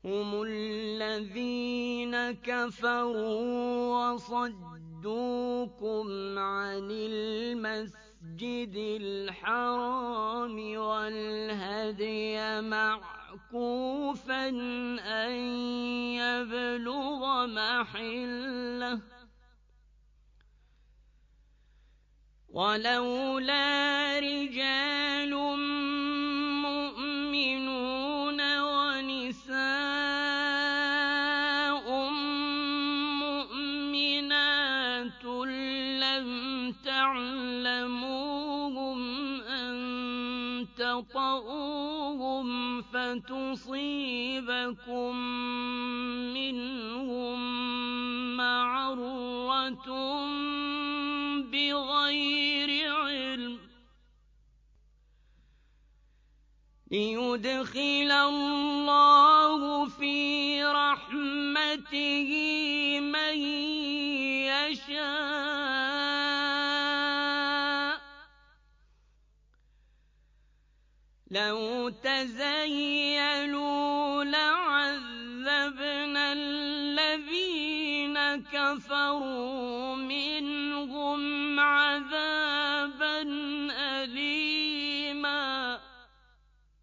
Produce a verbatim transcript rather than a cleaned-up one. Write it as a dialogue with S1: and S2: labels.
S1: هم الذين كفروا وصدوكم عن المسجد الحرام والهدي معكوفا أن يبلغ محله ولولا رجال مؤمنون ونساء مؤمنات لم تعلموهم أن تطؤوهم فتصيبكم منهم معرة بغير علم ليدخل الله في رحمته من يشاء لو تزيلوا لعذبنا الذين كفروا منهم عذابا